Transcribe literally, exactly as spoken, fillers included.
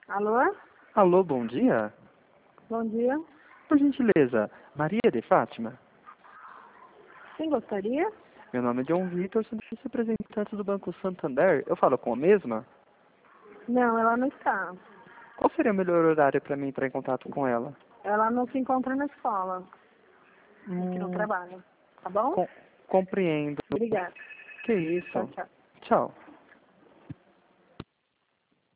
Alô? Alô, bom dia. Bom dia. Por gentileza, Maria de Fátima? Quem gostaria? Meu nome é John Vitor, sou representante do Banco Santander. Eu falo com a mesma? Não, ela não está. Qual seria o melhor horário para mim entrar em contato com ela? Ela não se encontra na escola, Hum, aqui no trabalho. Tá bom? com- compreendo. Obrigada. Que isso? Tchau, tchau. Tchau.